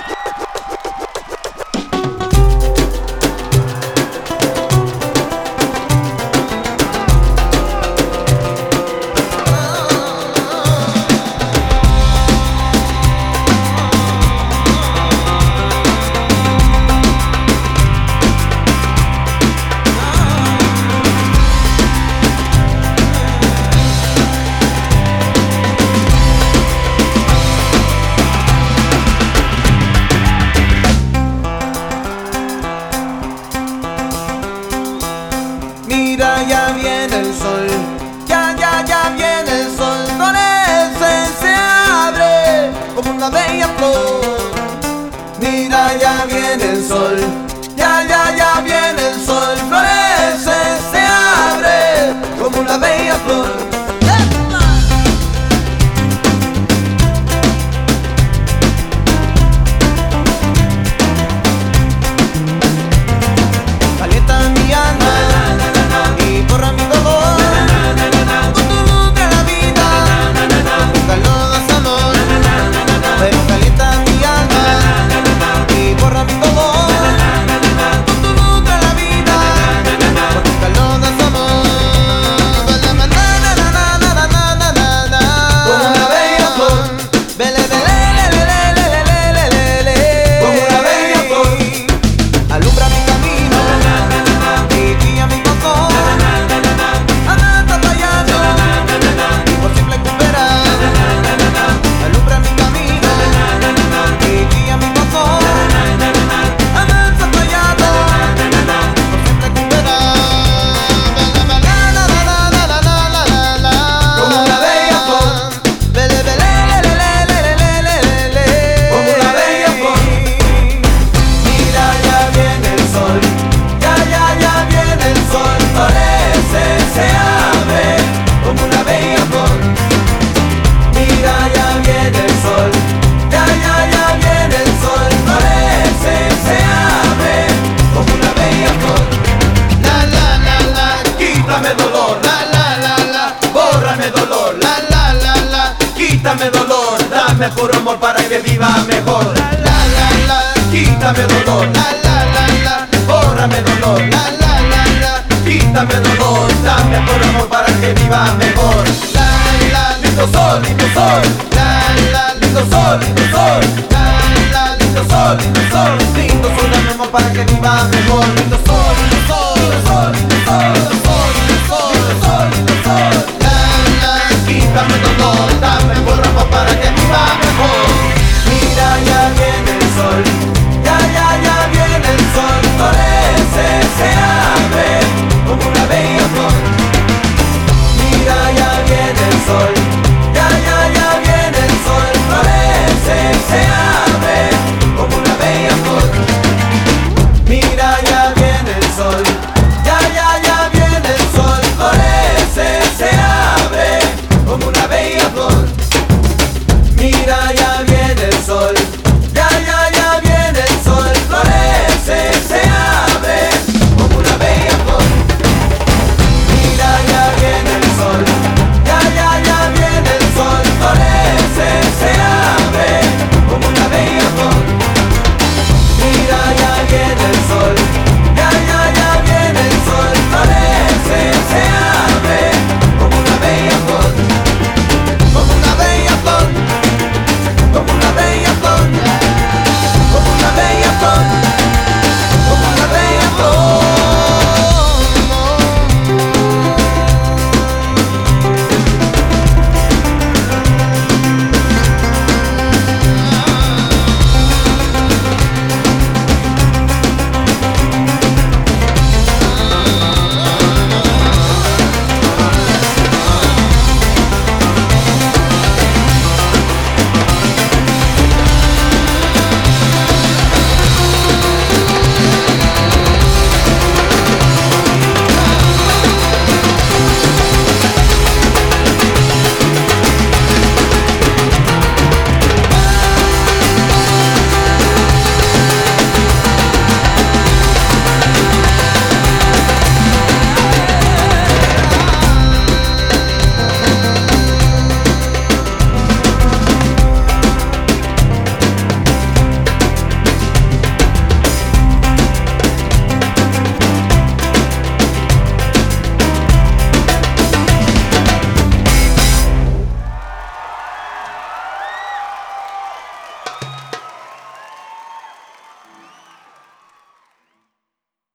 Mira, ya viene el sol, ya viene el sol, florece, se abre como una bella flor. Mira, ya viene el sol, ya viene el sol, florece, se abre como una bella flor. Quítame dolor, dame puro amor para que viva mejor. Quítame dolor, bórrame dolor. Quítame dolor, dame puro amor para que viva mejor. Lindo sol, lindo sol. Lindo sol, lindo sol. Lindo sol, lindo sol. Lindo sol, dame amor para que viva mejor. Lindo sol, lindo sol, lindo sol, lindo sol, lindo sol, lindo sol, lindo sol. Quítame dolor, dame puro amor para que viva mejor.